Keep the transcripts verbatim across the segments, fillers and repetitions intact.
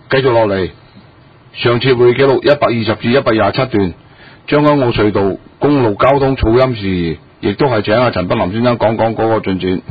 繼續落嚟，上次會記錄一百二十至一百廿七段將軍澳隧道公路交通噪音事宜，亦都係請阿陳柏霖先生講講嗰個進展。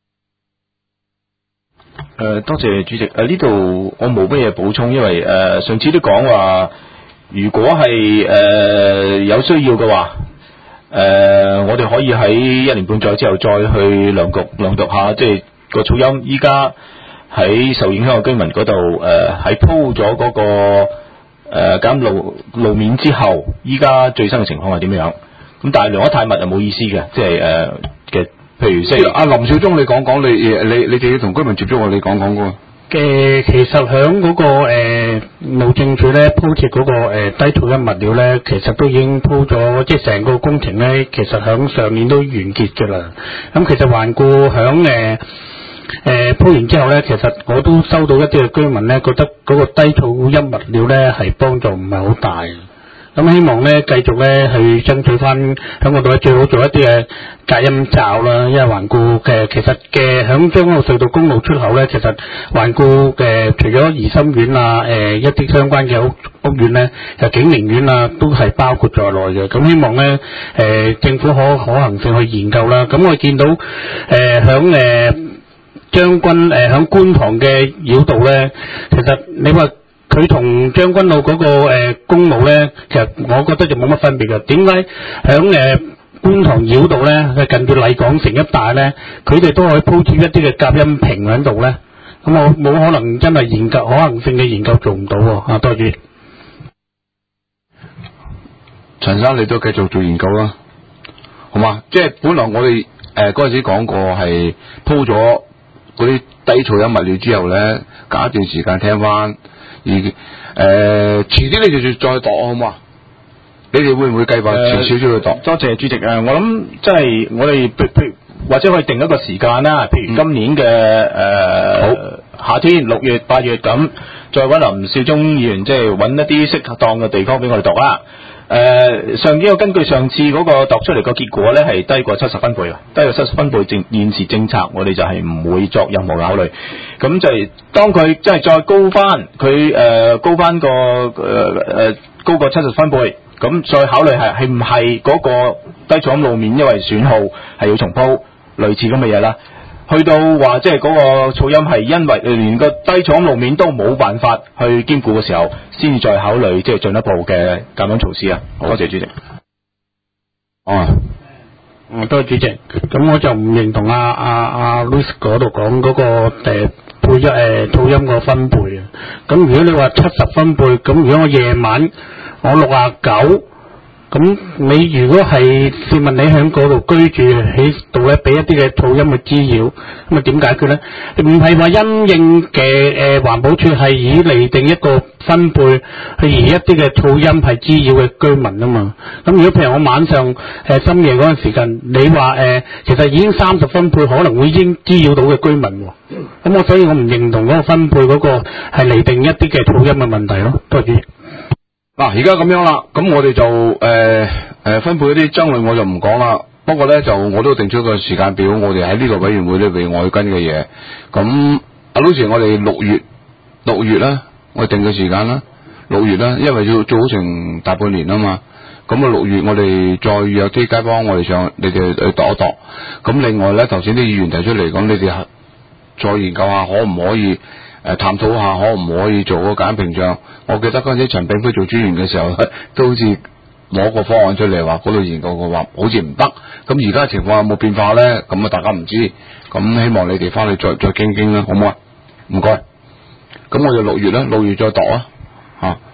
誒、呃，多謝主席。誒，呢度我冇乜嘢補充，因為誒、呃、上次都講話，如果係誒、呃、有需要嘅話，誒、呃、我哋可以喺一年半載之後再去量局量度下，即係個噪音。依家喺受影響嘅居民嗰度，誒喺鋪咗嗰個誒減路路面之後，依家最新嘅情況係點樣？咁但係量得太密就冇意思嘅，即係誒嘅。譬如即係阿林少忠，你講講你你你哋同居民接觸，你講講嗰個嘅。其實響嗰、那個誒路政署咧鋪設嗰個誒、呃、低噪音物料咧，其實都已經鋪咗，即係成個工程咧，其實響上年都完結嘅啦。咁其實環顧響誒誒鋪完之後咧，其實我都收到一啲嘅居民咧，覺得嗰個低噪音物料咧係幫助唔係好大。咁希望咧繼續咧去爭取翻喺嗰度咧，最好做一啲嘅隔音罩啦。因為環顧嘅其實嘅響將軍澳隧道公路出口咧，其實環顧嘅除咗怡心苑啊，誒、呃、一啲相關嘅屋屋苑咧，就景寧苑啊，都係包括在內嘅。咁希望咧誒、呃、政府可可行性去研究啦。咁我見到誒響誒將軍誒響觀塘嘅繞道咧，其實你話佢同將軍澳嗰、那個誒、呃、公路咧，其實我覺得就冇乜分別嘅。點解響誒觀塘繞道咧，近住麗港城一帶咧，佢哋都可以鋪設一啲嘅隔音屏喺度咧？咁我冇可能真係研究可行性嘅研究做唔到喎。啊，多謝。 陳生，你都繼續做研究啦，好嘛？即係本來我哋誒嗰陣時講過係鋪咗嗰啲低噪音物料之後咧，隔一段時間聽翻。而誒、呃、遲啲你就再度好嘛？你哋會唔會計劃遲少少去度？ 多謝主席啊！我諗即係我哋譬譬或者可以定一個時間啦，譬如今年嘅誒、呃、夏天六月八月咁，再揾林少忠議員即係揾一啲適當嘅地方俾我哋度啦。誒、呃、上幾個根據上次嗰個度出嚟個結果咧，係低過七十分貝啊，低過七十分貝政現時政策，我哋就係唔會作任何考慮。咁就係當佢即係再高翻，佢誒、呃、高翻個誒誒高過七十分貝，咁再考慮係係唔係嗰個低噪音路面因為損耗係要重鋪，類似咁嘅嘢啦。去到話即係嗰個噪音係因為連個低噪音路面都冇辦法去兼顧嘅時候，先至再考慮即係進一步嘅減音措施啊！多謝主席。 哦， 嗯，多謝主席。咁我就唔認同阿阿阿 Louis 嗰度講嗰個誒配一誒噪音個分貝啊。咁如果你話七十分貝，咁如果我夜晚我六啊九。咁你如果係試問你喺嗰度居住喺度咧，俾一啲嘅噪音嘅滋擾，咁啊點解決咧？唔係話因應嘅誒環保署係以釐定一個分貝去而一啲嘅噪音係滋擾嘅居民啊嘛。咁如果譬如我晚上誒、呃、深夜嗰陣時間，你話誒、呃、其實已經三十分貝可能會已經滋擾到嘅居民喎。咁我所以我唔認同嗰個分貝嗰個係釐定一啲嘅噪音嘅問題咯。多謝。 嗱，而家咁樣啦，咁我哋就誒誒、呃呃、分配一啲爭論我就唔講啦。不過咧就我都定出個時間表，我哋喺呢個委員會裏邊我要跟嘅嘢。咁阿老時我哋六月六月啦，我哋定個時間啦，六月啦，因為要做好成大半年啊嘛。咁啊六月我哋再約啲街坊，我哋上你哋去度一度。咁另外咧，頭先啲議員提出嚟講，你哋再研究下可唔可以？誒，探討下可唔可以做個隔音屏障？我記得嗰陣時陳炳輝做專員嘅時候，都好似攞個方案出嚟話嗰度研究過話，好似唔得。咁而家情況有冇變化咧？咁啊，大家唔知。咁希望你哋翻去再再傾傾啦，好唔好啊？唔該。咁我哋六月咧，六月再度啊，嚇。